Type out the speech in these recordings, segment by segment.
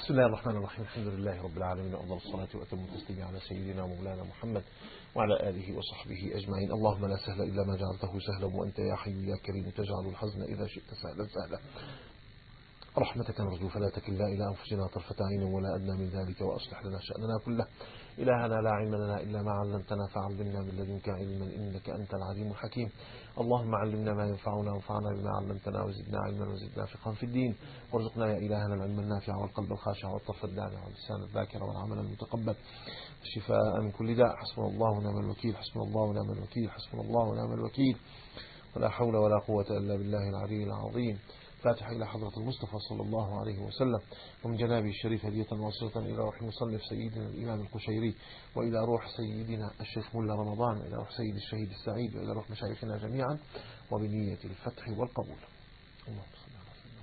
بسم الله الرحمن الرحيم. الحمد لله رب العالمين، أفضل الصلاة وأتم التسليم على سيدنا ومولانا محمد وعلى آله وصحبه أجمعين. اللهم لا سهل إلا ما جعلته سهلا، وأنت يا حي يا كريم تجعل الحزن إذا شئت سهلا سهلا. رحمتك نرجو فلا تكلنا إلى أنفسنا طرفة عين ولا أدنى من ذلك، وأصلح لنا شأننا كله. إلهنا لا علم لنا إلا ما علمتنا، فعلمنا من لدنك علما إنك أنت العليم الحكيم. اللهم علمنا ما ينفعنا وانفعنا بما علمتنا، وزدنا علما وزدنا فقها في الدين، وارزقنا يا إلهنا العلم النافع والقلب الخاشع والطرف الدامع واللسان الذاكر والعمل المتقبل، الشفاء من كل داء. حسبنا الله ونعم الوكيل، حسبنا الله ونعم الوكيل، حسبنا الله ونعم الوكيل، ولا حول ولا قوة إلا بالله العلي العظيم. فاتحة إلى حضرة المصطفى صلى الله عليه وسلم، ومن جنابه الشريف هدية واصلة إلى روح مصنف سيدنا الإمام القشيري، وإلى روح سيدنا الشيخ ملا رمضان، وإلى روح سيد الشهيد السعيد، وإلى روح مشايخنا جميعا، وبنية الفتح والقبول. اللهم صل على سيدنا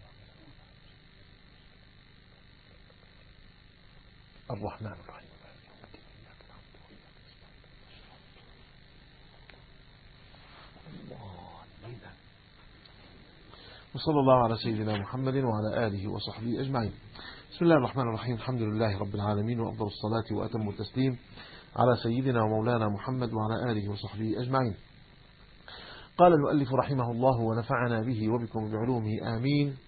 محمد. الرحمن الرحيم. وصلى الله على سيدنا محمد وعلى آله وصحبه أجمعين. بسم الله الرحمن الرحيم. الحمد لله رب العالمين، وأفضل الصلاة وأتم التسليم على سيدنا ومولانا محمد وعلى آله وصحبه أجمعين. قال المؤلف رحمه الله ونفعنا به وبكم بعلومه آمين.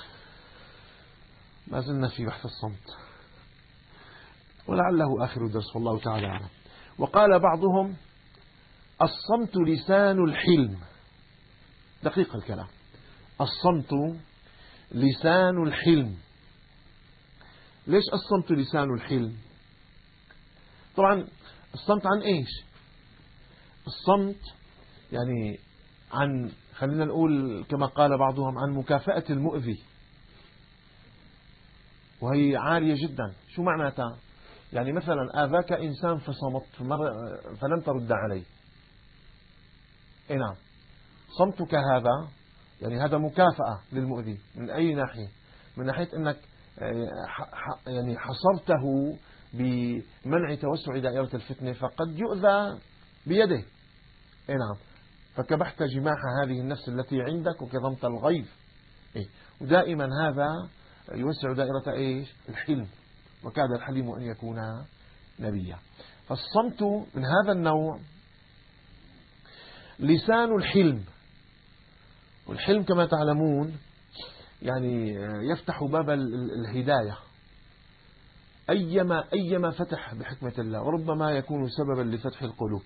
ما زلنا في بحث الصمت، ولعله آخر الدرس والله تعالى أعلم. وقال بعضهم الصمت لسان الحلم. دقيق الكلام. الصمت لسان الحلم. ليش الصمت لسان الحلم؟ طبعا الصمت عن ايش؟ الصمت يعني عن، خلينا نقول كما قال بعضهم، عن مكافأة المؤذي، وهي عالية جدا. شو معناتها؟ يعني مثلا آذاك إنسان فصمت فلم ترد عليه، نعم، صمتك هذا يعني هذا مكافأة للمؤذي. من أي ناحية؟ من ناحية أنك يعني حصرته بمنع توسع دائرة الفتنة، فقد يؤذى بيده، نعم، فكبحت جماح هذه النفس التي عندك وكظمت الغيظ. ودائما هذا يوسع دائرة إيش؟ الحلم، وكاد الحليم أن يكون نبيا. فالصمت من هذا النوع لسان الحلم. والحلم كما تعلمون يعني يفتح باب الهداية، أيما فتح بحكمة الله، وربما يكون سببا لفتح القلوب.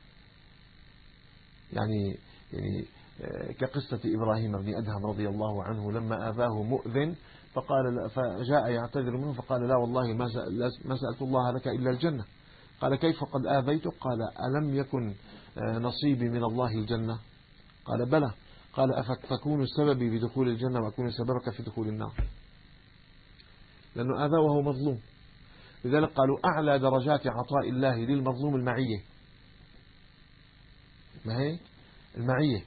يعني كقصة إبراهيم بن أدهم رضي الله عنه لما آذاه مؤذن فجاء يعتذر منه فقال لا والله ما سألت الله لك إلا الجنة. قال كيف قد آذيتك؟ قال ألم يكن نصيبي من الله الجنة؟ قال بلى. قال أفتكون سببي بدخول الجنة وأكون سببك في دخول النار؟ لأنه آذى وهو مظلوم. لذلك قالوا أعلى درجات عطاء الله للمظلوم المعية. ما هي المعية؟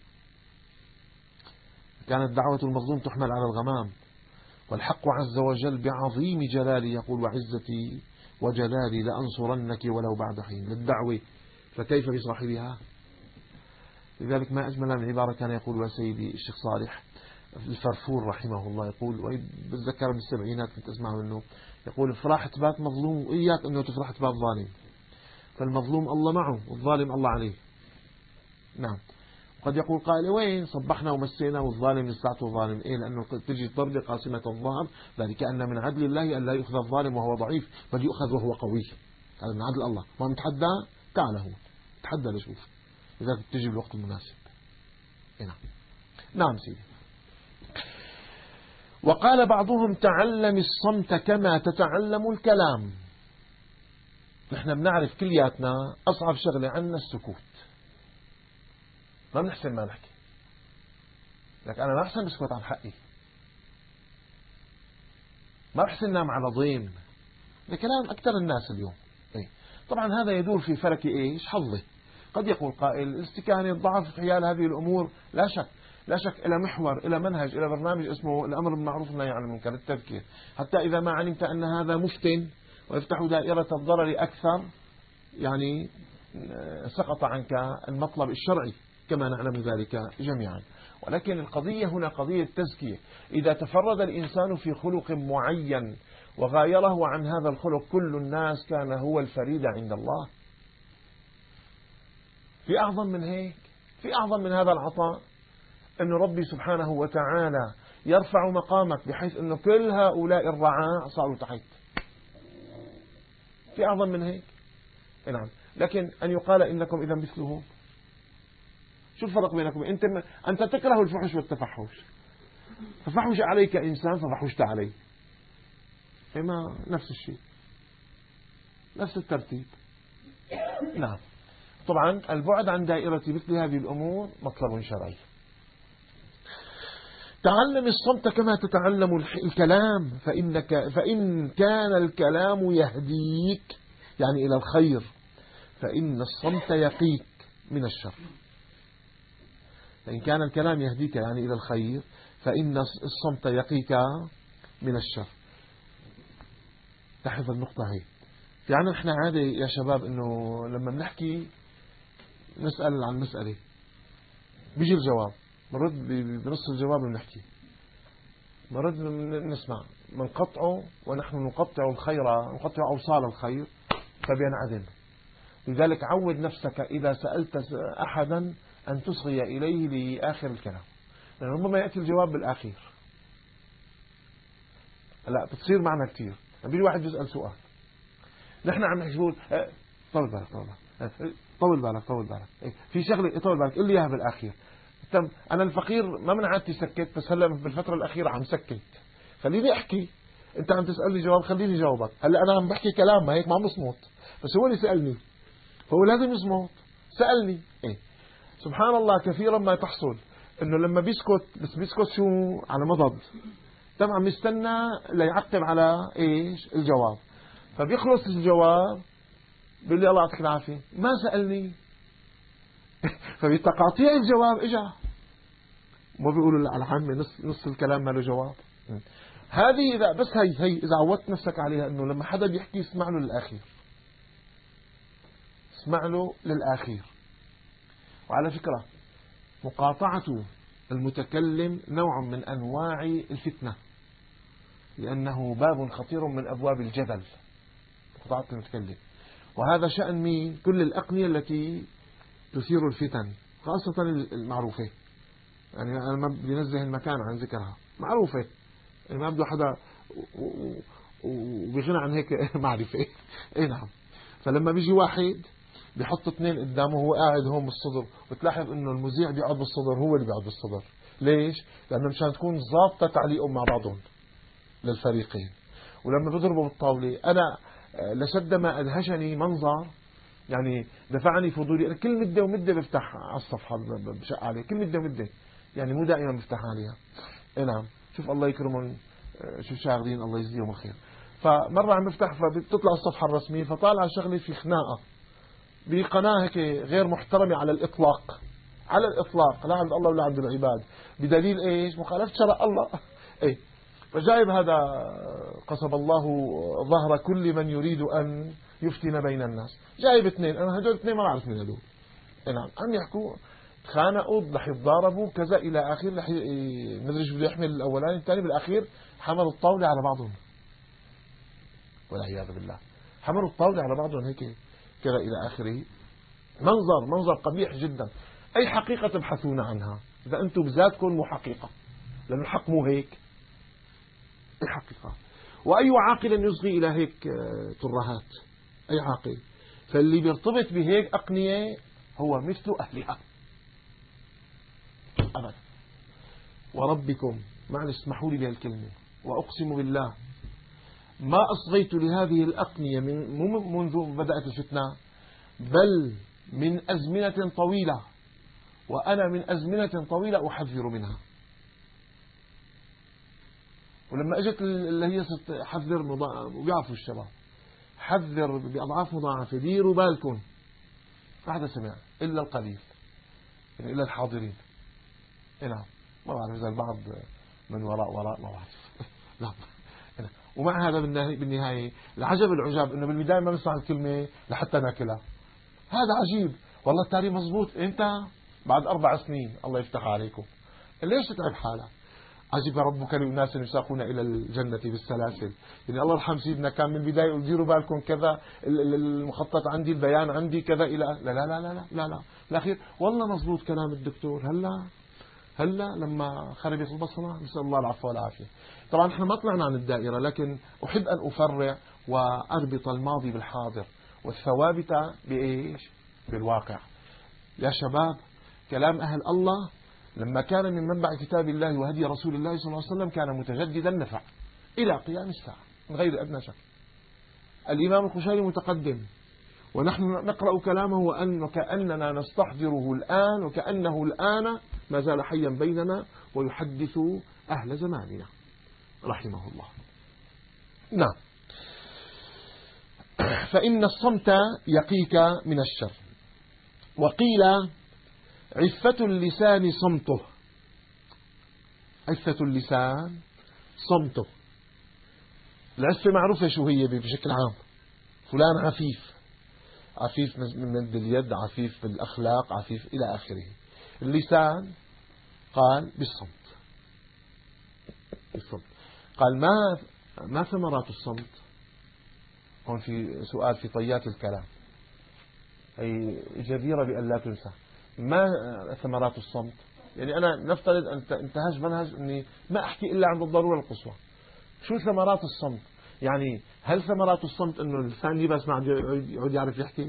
كانت دعوة المظلوم تحمل على الغمام، والحق عز وجل بعظيم جلالي يقول وعزتي وجلالي لأنصرنك ولو بعد حين. للدعوة فكيف بصاحبها؟ لذلك ما أجمل من عبارة كان يقول سيدي الشيخ صالح الفرفور رحمه الله، يقول وبتذكر بالسبعينات كنت أسمع منه يقول افرح تبات مظلوم وإياك أنه تفرح تبات ظالم، فالمظلوم الله معه والظالم الله عليه. نعم. قد يقول قائل وين صبحنا ومسينا والظالم لساته ظالم؟ إيه؟ لأنه تجي ضربة قاسمة الظهر، ذلك أن من عدل الله أن لا يؤخذ الظالم وهو ضعيف بل يؤخذ وهو قوي. هذا من عدل الله. ما متحدى تعال هون تحدى لشوف، إذا تجي بالوقت المناسب. نعم. نعم سيدي. وقال بعضهم تعلم الصمت كما تتعلم الكلام. نحن بنعرف كلياتنا أصعب شغلة عنا السكوت. ما بنحسن ما نحكي، لك أنا ما أحسن بسكت عن حقي، ما بحسن نام على ضيم. ده كلام أكثر الناس اليوم. طبعا هذا يدور في فلك إيش؟ حظه. قد يقول قائل الاستكانة الضعف حيال هذه الأمور، لا شك لا شك إلى محور، إلى منهج، إلى برنامج اسمه الأمر بالمعروف والنهي عن المنكر، التذكير، حتى إذا ما علمت أن هذا مفتن ويفتح دائرة الضرر أكثر يعني سقط عنك المطلب الشرعي كما نعلم ذلك جميعا. ولكن القضية هنا قضية تزكية. إذا تفرد الإنسان في خلق معين وغايره عن هذا الخلق كل الناس كان هو الفريد عند الله. في أعظم من هيك؟ في أعظم من هذا العطاء؟ أن ربي سبحانه وتعالى يرفع مقامك بحيث أن كل هؤلاء الرعاع صاروا تحت. في أعظم من هيك؟ نعم. لكن أن يقال إنكم إذا مثله، شو الفرق بينكم؟ أنت تكره الفحش والتفحش، ففحش عليك إنسان ففحشت عليه، إما نفس الشيء، نفس الترتيب. نعم. طبعا البعد عن دائرة مثل هذه الأمور مطلب شرعي. تعلم الصمت كما تتعلم الكلام، فإن كان الكلام يهديك يعني إلى الخير فإن الصمت يقيك من الشر. فإن كان الكلام يهديك يعني إلى الخير فإن الصمت يقيك من الشر. لاحظ النقطة هي. في عنا نحن عادة يا شباب إنه لما بنحكي نسأل عن مسألة بيجي الجواب، مرد بنص الجواب بنحكي، مرد نسمع، منقطعه ونحن نقطع الخير، نقطع أوصال الخير فبينعدم. لذلك عود نفسك إذا سألت أحدا أن تصغي إليه لآخر الكلام، لأن ربما يأتي الجواب بالآخير. لا بتصير معنا كثير، بيجي واحد يسأل سؤال نحن عم نحكي بقول طول بالك طول بالك طول بالك في شغله طول بالك قل لي اياها بالاخير. انا الفقير ما من عادتي سكت، بس هلا بالفتره الاخيره عم سكت، خليني احكي. انت عم تسالني جواب خليني جاوبك. هلا انا عم بحكي كلام ما هيك ما عم بصمت، بس هو اللي سالني فهو لازم يصمت. سالني سبحان الله كثيرا ما تحصل انه لما بيسكت، بس بيسكت شو على مضض، طبعا مستنى ليعقب على ايش الجواب، فبيخلص الجواب بيقول لي الله يعطيك العافيه ما سالني. فبتقاطيع الجواب اجا، ما بيقولوا على عامه نص الكلام ما له جواب. هذه اذا بس هي اذا عودت نفسك عليها انه لما حدا بيحكي اسمع له للاخير، اسمع له للاخير. وعلى فكره مقاطعه المتكلم نوع من انواع الفتنه، لانه باب خطير من ابواب الجدل، مقاطعه المتكلم. وهذا شأن مين؟ كل الأقنية التي تثير الفتن، خاصة المعروفة. يعني أنا ما بنزه المكان عن ذكرها، معروفة يعني ما بده حدا وبيغنى عن هيك معرفة. اي نعم. فلما بيجي واحد بيحط اثنين قدامه وهو قاعد هون بالصدر، وتلاحظ انه المذيع بيقعد بالصدر، هو اللي بيقعد بالصدر. ليش؟ لأنه مشان تكون ضابطة تعليقهم مع بعضهم للفريقين. ولما بيضربوا بالطاولة أنا لشد ما أدهشني منظر، يعني دفعني فضولي، كل مدة ومدة بفتح على الصفحة بشق عليه، كل مدة ومدة، يعني مو دائما بفتح عليها. اي نعم. شوف الله يكرمهم، شوف شاغلين الله يجزيهم الخير. فمرة عم بفتح فبتطلع الصفحة الرسمية فطالع شغلي في خناقة بقناة هيك غير محترمة على الإطلاق، على الإطلاق، لا عند الله ولا عند العباد، بدليل ايش؟ مخالفة شرع الله. اي فجايب هذا قصب الله ظهر كل من يريد أن يفتن بين الناس، جايب اثنين، أنا هدول اثنين ما بعرف من هدول. نعم. عم يحكوا تخانقوا رح يتضاربوا كذا إلى آخر، رح مدري شو بده يحمل الأولاني الثاني، بالأخير حملوا الطاولة على بعضهم والعياذ بالله، حملوا الطاولة على بعضهم هيك كذا إلى آخره. منظر قبيح جدا. أي حقيقة تبحثون عنها إذا أنتم بذاتكم مو حقيقة، لأن الحق مو هيك الحقيقة. وأي عاقل يصغي إلى هيك ترهات؟ أي عاقل؟ فاللي بيرتبط بهيك أقنية هو مثل أهلها أبدا. وربكم، معلش اسمحوا لي بهالكلمة، وأقسم بالله ما أصغيت لهذه الأقنية منذ بدأت الفتنة، بل من أزمنة طويلة، وأنا من أزمنة طويلة أحذر منها. ولما اجت اللي هي حذر وبيعرفوا الشباب، حذر بأضعاف مضاعفة، ديروا بالكم. ما حدا سمع إلا القليل، يعني إلا الحاضرين. نعم. ما بعرف إذا البعض من وراء ما بعرف. لا. ومع هذا بالنهاية العجب العجاب إنه بالبداية ما بنسمع الكلمة لحتى ناكلها. هذا عجيب والله. التاريخ مزبوط. أنت بعد 4 سنين الله يفتح عليكم، ليش تتعب حالك؟ عجب ربك لأناس يساقون إلى الجنة بالسلاسل. يعني الله يرحم سيدنا كان من البداية يقول ديروا بالكم كذا، المخطط عندي، البيان عندي كذا، إلى لا لا لا لا لا لا الأخير والله مضبوط كلام الدكتور. هلا لما خربت البصرة، نسأل الله العفو والعافية. طبعا احنا ما طلعنا عن الدائرة، لكن أحب أن أفرع وأربط الماضي بالحاضر والثوابت بإيش؟ بالواقع. يا شباب، كلام أهل الله لما كان من منبع كتاب الله وهدي رسول الله صلى الله عليه وسلم كان متجددا نفع إلى قيام الساعة من غير أدنى شك. الإمام القشيري متقدم ونحن نقرأ كلامه وكأننا نستحضره الآن، وكأنه الآن ما زال حيا بيننا ويحدث أهل زماننا رحمه الله. نعم. فإن الصمت يقيك من الشر. وقيل عفة اللسان صمته. عفة اللسان صمته. العفة معروفة شو هي بشكل عام، فلان عفيف، عفيف من مد اليد، عفيف بالأخلاق، عفيف إلى آخره. اللسان قال بالصمت. قال ما ثمرات الصمت؟ هون في سؤال في طيات الكلام، أي جديرة بأن لا تنسى. ما ثمرات الصمت؟ يعني أنا نفترض أن انتهج منهج أني ما أحكي إلا عن الضرورة القصوى. شو ثمرات الصمت؟ يعني هل ثمرات الصمت أنه الإنسان يبس ما يعود يعرف يحكي؟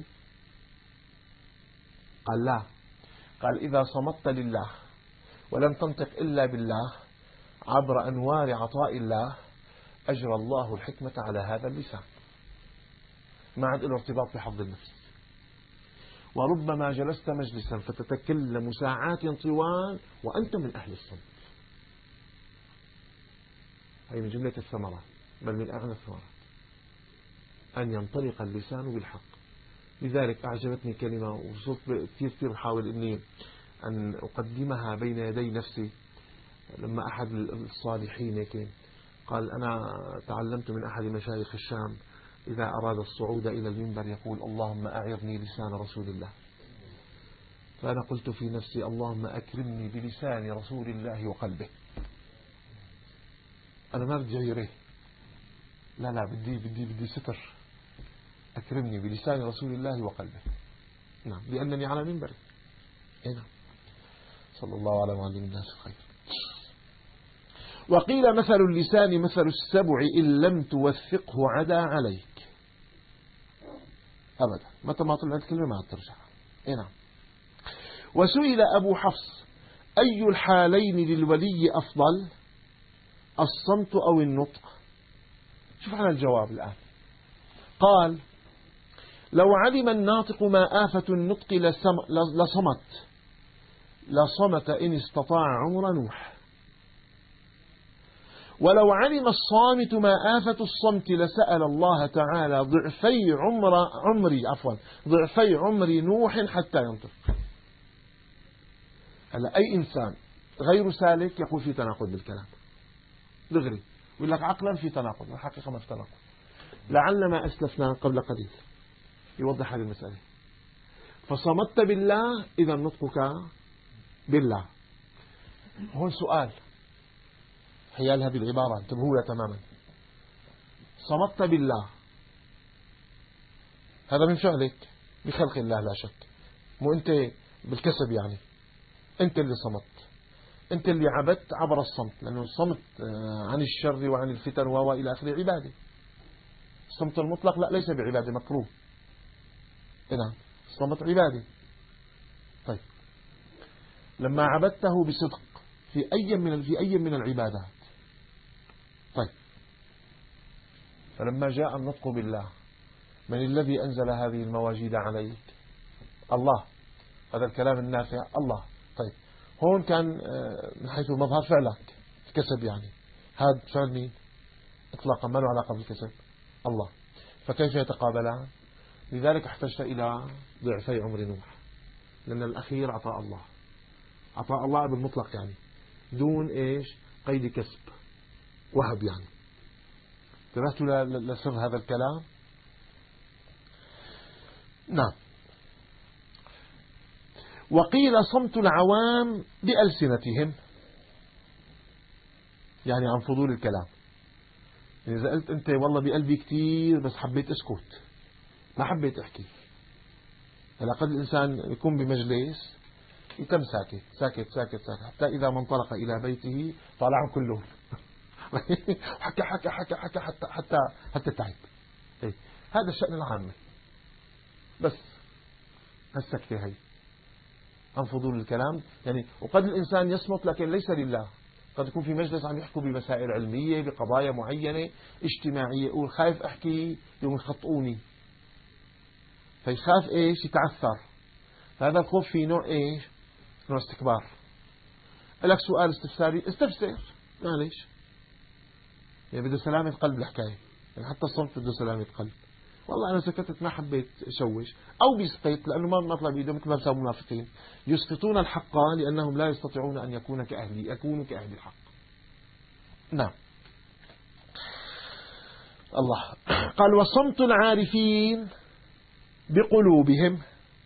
قال لا. قال إذا صمت لله ولم تنطق إلا بالله عبر أنوار عطاء الله أجرى الله الحكمة على هذا اللسان، ما عاد له ارتباط بحظ النفس. وربما جلست مجلسا فتتكلم ساعات طوال وأنت من أهل الصمت. هي من جملة الثمرات، بل من أغنى الثمرات أن ينطلق اللسان بالحق. لذلك أعجبتني كلمة وصرت كثير بحاول أني أن أقدمها بين يدي نفسي. لما أحد الصالحين قال أنا تعلمت من أحد مشايخ الشام إذا أراد الصعود إلى المنبر يقول اللهم أعرني لسان رسول الله. فأنا قلت في نفسي اللهم أكرمني بلسان رسول الله وقلبه. أنا ما بدي غيره، لا بدي ستر. أكرمني بلسان رسول الله وقلبه. نعم، لأنني على منبري. نعم. صلى الله على معلم الناس الخير. وقيل مثل اللسان مثل السبع إن لم توثقه عدا عليك. أبدا، متى ما طلعت كلمة ما ترجع. نعم. وسئل أبو حفص أي الحالين للولي أفضل، الصمت أو النطق؟ شوف على الجواب الآن. قال لو علم الناطق ما آفة النطق لصمت إن استطاع عمر نوح. ولو علم الصامت ما آفة الصمت لسأل الله تعالى ضعفي عمر نوح حتى ينطق. هلا أي إنسان غير سالك يقول في تناقض بالكلام دغري، يقول لك عقلا في تناقض، الحقيقة ما في تناقض. لعل ما أسلفنا قبل قليل يوضح هذه المسألة. فصمت بالله إذا نطقك بالله. هون سؤال حيال هذه العبارة انتبهوا لها تماما. صمت بالله هذا من فعلك بخلق الله لا شك، مو أنت بالكسب، يعني أنت اللي صمت، أنت اللي عبدت عبر الصمت، لأنه الصمت عن الشر وعن الفتن وإلى آخره عبادة. الصمت المطلق لا، ليس بعبادة، مكروه. نعم، الصمت عبادة. طيب لما عبدته بصدق في أي من العبادات، طيب فلما جاء النطق بالله من الذي أنزل هذه المواجيد عليك؟ الله. هذا الكلام النافع الله. طيب هون كان من حيث المظهر فعلك الكسب، يعني هذا فعل مين؟ إطلاقا ما له علاقة بالكسب، الله. فكيف يتقابلان؟ لذلك احتجت إلى ضعفي عمر نوح، لأن الأخير عطاء الله بالمطلق، يعني دون إيش؟ قيد كسب، وهب. يعني انتبهتوا لسر هذا الكلام؟ نعم. وقيل صمت العوام بألسنتهم. يعني عن فضول الكلام. يعني إذا قلت أنت والله بقلبي كتير بس حبيت أسكت، ما حبيت أحكي. هلا قد الإنسان يكون بمجلس يتم ساكت ساكت ساكت ساكت حتى إذا ما انطلق إلى بيته طالعهم كلهم حكى حكى حكى حكى حتى تعب. هذا الشأن العام. بس هالسكتة هي عن فضول الكلام يعني. وقد الإنسان يصمت لكن ليس لله، قد يكون في مجلس عم يحكوا بمسائل علمية بقضايا معينة اجتماعية، يقول خايف أحكي يوم يخطئوني، فيخاف إيش يتعثر. هذا الخوف في نوع إيش؟ نوع استكبار. لك سؤال استفساري استفسر معليش، يعني بده سلامة قلب الحكاية. يعني حتى الصمت بده سلامة قلب. والله أنا سكتت ما حبيت أشوش، أو بيسقط لأنه ما مطلب بيدهم مثل ما صاروا المنافقين يسقطون الحق لأنهم لا يستطيعون أن يكونوا كأهل الحق. نعم. الله قال وصمت العارفين بقلوبهم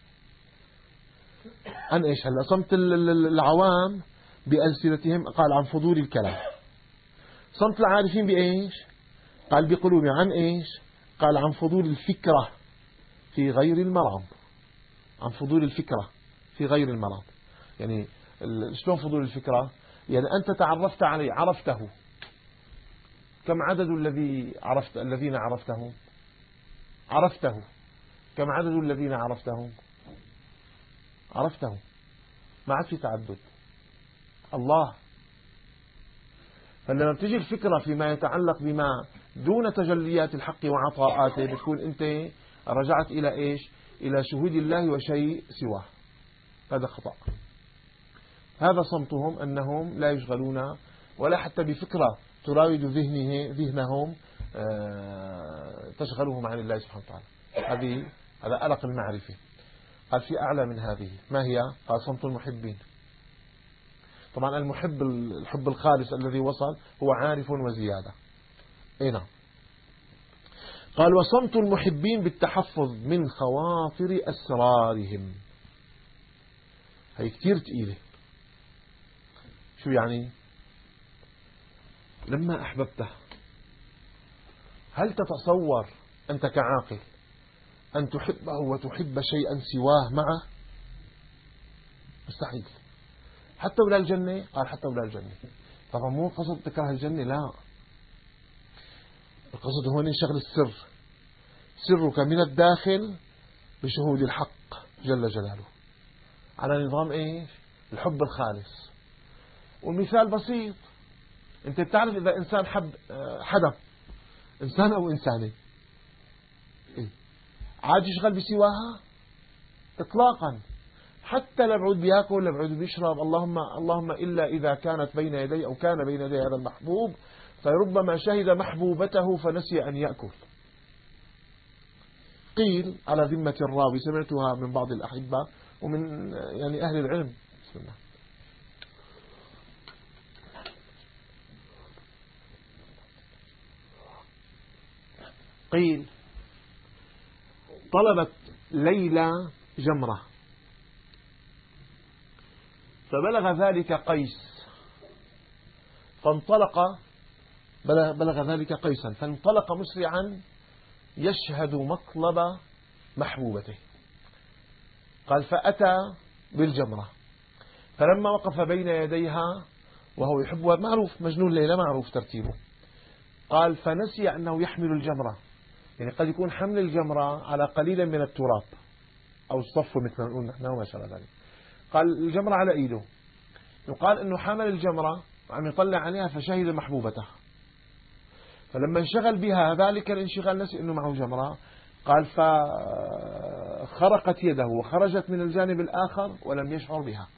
عن إيش؟ هلا صمت العوام بألسنتهم، قال عن فضول الكلام. صمت العارفين بإيش؟ قال بقلوبهم. عن إيش؟ قال عن فضول الفكرة في غير المرض. عن فضول الفكرة في غير المرض. يعني شلون فضول الفكرة؟ يعني أنت تعرفت عليه، عرفته، كم عدد الذين عرفته كم عدد الذين عرفته ما عاد في تعدد. الله. فلما بتجي الفكرة فيما يتعلق بما دون تجليات الحق وعطاءاته بتكون أنت رجعت إلى إيش؟ إلى شهود الله وشيء سواه. هذا خطأ. هذا صمتهم أنهم لا يشغلون ولا حتى بفكرة تراود ذهنهم تشغلهم عن الله سبحانه وتعالى. هذا أرق المعرفة. قال في أعلى من هذه. ما هي؟ قال صمت المحبين. طبعا الحب الخالص الذي وصل هو عارف وزيادة. نعم. قال وصمت المحبين بالتحفظ من خواطر أسرارهم. هي كتير تقيلة. شو يعني؟ لما أحببته، هل تتصور أنت كعاقل أن تحبه وتحب شيئا سواه معه؟ مستحيل. حتى ولا الجنة؟ قال حتى ولا الجنة. طبعا مو قصد تكره الجنة، لا، القصد هون شغل السر، سرك من الداخل بشهود الحق جل جلاله على نظام إيش؟ الحب الخالص. والمثال بسيط، أنت بتعرف إذا إنسان حب حدا، إنسان أو إنسانة، عاد يشغل بسواها إطلاقا. حتى لبعود بياكل لبعود بيشرب، اللهم إلا إذا كانت بين يدي أو كان بين يدي هذا المحبوب فربما شهد محبوبته فنسي أن يأكل. قيل على ذمة الراوي، سمعتها من بعض الأحبة ومن يعني أهل العلم. بسم الله. قيل طلبت ليلى جمرة فبلغ ذلك قيس فانطلق، بلغ ذلك قيسا فانطلق مسرعا يشهد مطلب محبوبته. قال فأتى بالجمرة فلما وقف بين يديها وهو يحبها، معروف مجنون ليلى معروف ترتيبه، قال فنسي أنه يحمل الجمرة. يعني قد يكون حمل الجمرة على قليل من التراب أو الصفو مثل ما نقول نحن وما شابه ذلك. قال الجمرة على إيده، يقال أنه حمل الجمرة وعم يطلع عليها فشهد محبوبته، فلما انشغل بها ذلك الانشغال نسي أنه معه جمرة. قال فخرقت يده وخرجت من الجانب الآخر ولم يشعر بها.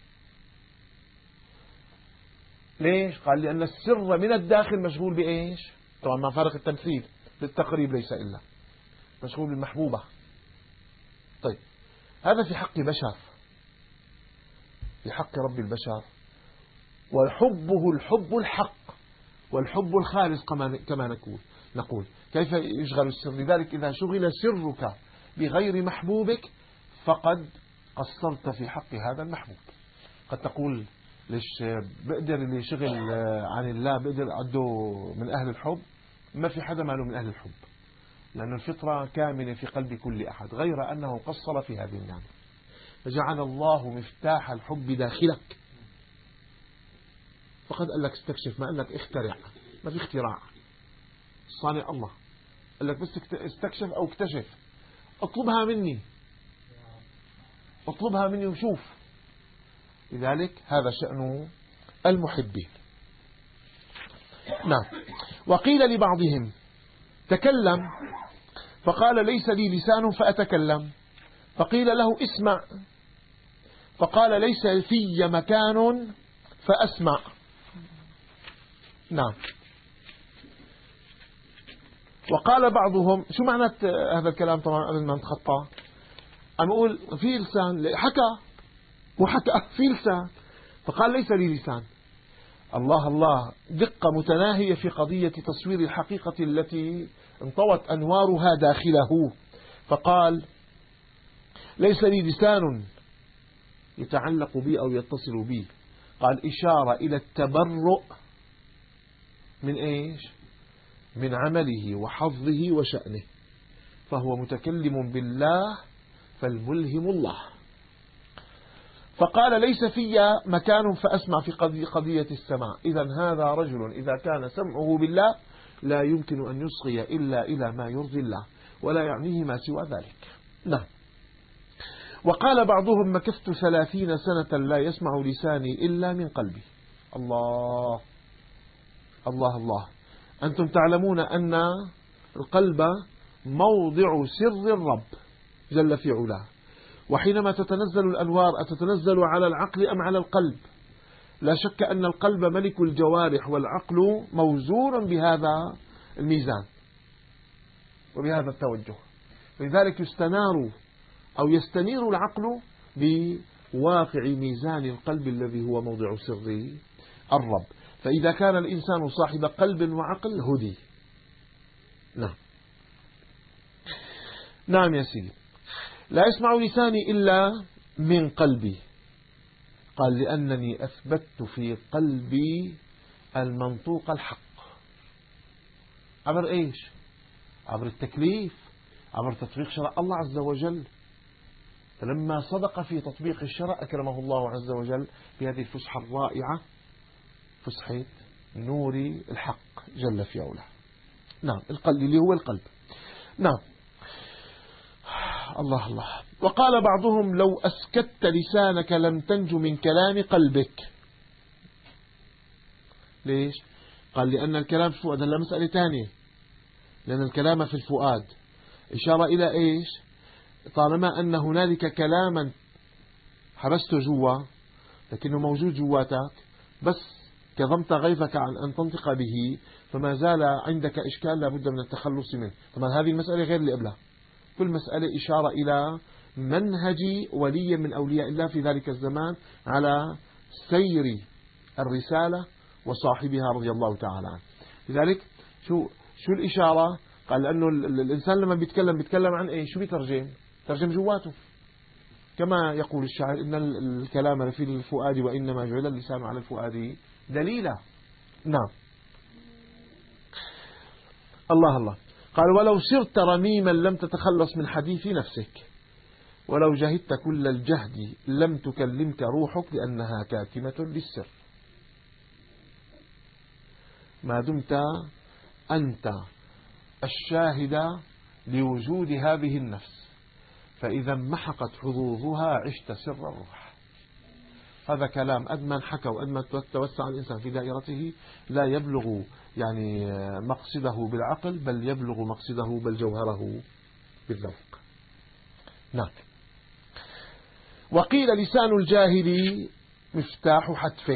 ليش؟ قال لأن السر من الداخل مشغول بإيش؟ طبعا ما فارق التمثيل للتقريب ليس إلا مشغول بالمحبوبة. طيب هذا في حق بشر، في حق رب البشر، وحبه الحب الحق والحب الخالص كما نقول كيف يشغل السر. لذلك إذا شغل سرك بغير محبوبك فقد قصرت في حق هذا المحبوب. قد تقول ليش بقدر اللي يشغل عن الله بقدر عنده من أهل الحب؟ ما في حدا ماله من أهل الحب، لأن الفطرة كامنة في قلب كل أحد، غير أنه قصر في هذه النعمة. فجعل الله مفتاح الحب داخلك، فقد قال لك استكشف، ما قال لك اخترع، ما في اختراع، صانع الله. قال لك بس استكشف أو اكتشف، اطلبها مني، اطلبها مني وشوف. لذلك هذا شأن المحبين. نعم. وقيل لبعضهم تكلم، فقال ليس لي لسان فأتكلم. فقيل له اسمع، فقال ليس في مكان فأسمع. نعم. وقال بعضهم، شو معنى هذا الكلام؟ طبعا قبل ما نتخطى عم أقول في لسان، حكى وحكى في لسان، فقال ليس لي لسان. الله الله، دقة متناهية في قضية تصوير الحقيقة التي انطوت أنوارها داخله. فقال ليس لي لسان يتعلق بي أو يتصل بي. قال إشارة إلى التبرؤ من إيش؟ من عمله وحظه وشأنه، فهو متكلم بالله فالملهم الله. فقال ليس في مكان فأسمع في قضية السماع. إذن هذا رجل إذا كان سمعه بالله لا يمكن أن يصغي إلا إلى ما يرضي الله، ولا يعنيه ما سوى ذلك. نعم. وقال بعضهم مكثت 30 سنة لا يسمع لساني إلا من قلبي. الله الله الله. أنتم تعلمون أن القلب موضع سر الرب جل في علاه، وحينما تتنزل الأنوار أتتنزل على العقل أم على القلب؟ لا شك أن القلب ملك الجوارح، والعقل موزون بهذا الميزان وبهذا التوجه. لذلك يستنار أو يستنير العقل بواقع ميزان القلب الذي هو موضع سر الرب. فإذا كان الإنسان صاحب قلب وعقل هدي. نعم. نعم يا سيدي. لا يسمع لساني إلا من قلبي. قال لأنني أثبت في قلبي المنطوق الحق. عبر إيش؟ عبر التكليف، عبر تطبيق شرع الله عز وجل. فلما صدق في تطبيق الشرع أكرمه الله عز وجل بهذه الفسحة الرائعة، فسحة نور الحق جل في علاه. نعم. القلب اللي هو القلب. نعم. الله الله. وقال بعضهم لو أسكت لسانك لم تنج من كلام قلبك. ليش؟ قال لأن الكلام في الفؤاد. هلا مسألة ثانية، لأن الكلام في الفؤاد إشارة إلى إيش؟ طالما أن هنالك كلاما حبسته جوا لكنه موجود جواتك، بس كظمت غيظك عن أن تنطق به، فما زال عندك إشكال لابد من التخلص منه. طبعا هذه المسألة غير اللي قبلها. كل مسألة إشارة إلى منهج ولي من أولياء الله في ذلك الزمان على سير الرسالة وصاحبها رضي الله تعالى عنه. لذلك شو الإشارة؟ قال لأنه الإنسان لما بيتكلم عن إيه؟ شو بيترجم؟ ترجم جواته، كما يقول الشاعر إن الكلام في الفؤاد وإنما جعل اللسان على الفؤاد دليلا. نعم. الله الله. قال ولو صرت رميما لم تتخلص من حديث نفسك، ولو جهدت كل الجهد لم تكلمك روحك لأنها كاتمة للسر. ما دمت أنت الشاهد لوجود هذه النفس، فإذا محقت حظوظها عشت سر الروح. هذا كلام أدمن حكى وأدمن توسع الإنسان في دائرته لا يبلغ يعني مقصده بالعقل، بل يبلغ مقصده بل جوهره بالذوق. نعم. وقيل لسان الجاهل مفتاح حتفه.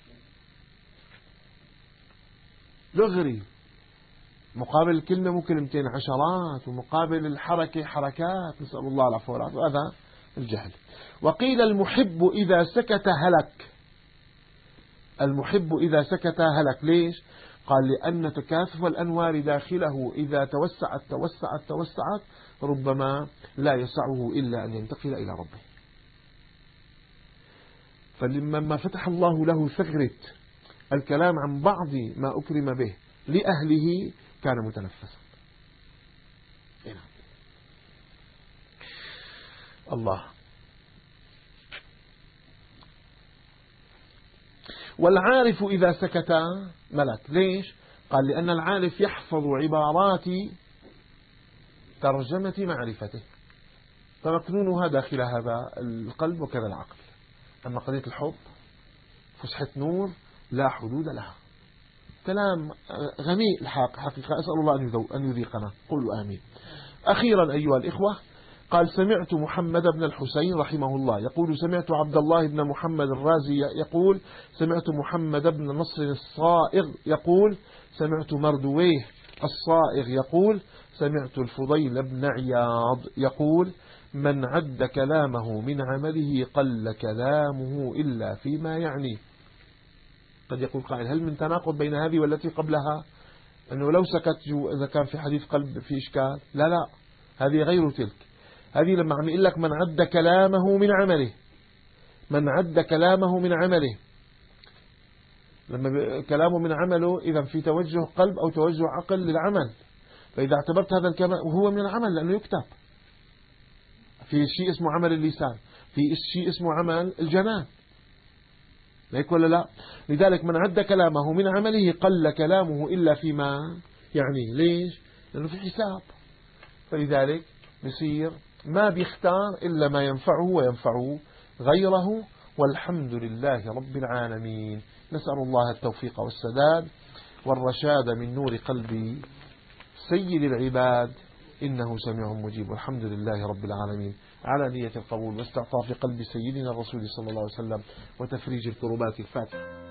دغري مقابل الكلمة مو كلمتين عشرات، ومقابل الحركة حركات، نسأل الله العفو والعافية. هذا الجهل. وقيل المحب إذا سكت هلك. المحب إذا سكت هلك. ليش؟ قال لأن تكاثف الأنوار داخله إذا توسعت ربما لا يسعه إلا أن ينتقل إلى ربه. فلما فتح الله له ثغرة الكلام عن بعض ما أكرم به لأهله كان متنفسا. الله. والعارف إذا سكت ملك. ليش؟ قال لأن العارف يحفظ عبارات ترجمة معرفته، فمكنونها داخل هذا القلب وكذا العقل. أما قضية الحب فسحة نور لا حدود لها، كلام غني الحقيقة. أسأل الله أن يذيقنا. قولوا آمين. أخيرا أيها الإخوة، قال سمعت محمد بن الحسين رحمه الله يقول سمعت عبد الله بن محمد الرازي يقول سمعت محمد بن نصر الصائغ يقول سمعت مردويه الصائغ يقول سمعت الفضيل بن عياض يقول من عد كلامه من عمله قل كلامه إلا فيما يعنيه. قد يقول قائل هل من تناقض بين هذه والتي قبلها؟ أنه لو سكت إذا كان في حديث قلب في إشكال. لا، هذه غير تلك. هذه لما عم يقول لك من عد كلامه من عمله، من عد كلامه من عمله، لما كلامه من عمله إذا في توجه قلب أو توجه عقل للعمل، فإذا اعتبرت هذا الكلام وهو من العمل لأنه يكتب، في شيء اسمه عمل اللسان، في شيء اسمه عمل الجنان، ليك ولا لا؟ لذلك من عد كلامه من عمله قل كلامه إلا فيما يعني. ليش؟ لأنه في حساب، فلذلك بصير ما بيختار إلا ما ينفعه وينفع غيره. والحمد لله رب العالمين. نسأل الله التوفيق والسداد والرشاد من نور قلب سيد العباد، إنه سميع مجيب. والحمد لله رب العالمين على نية القبول واستعطاف قلب سيدنا الرسول صلى الله عليه وسلم وتفريج الكربات. الفاتحة.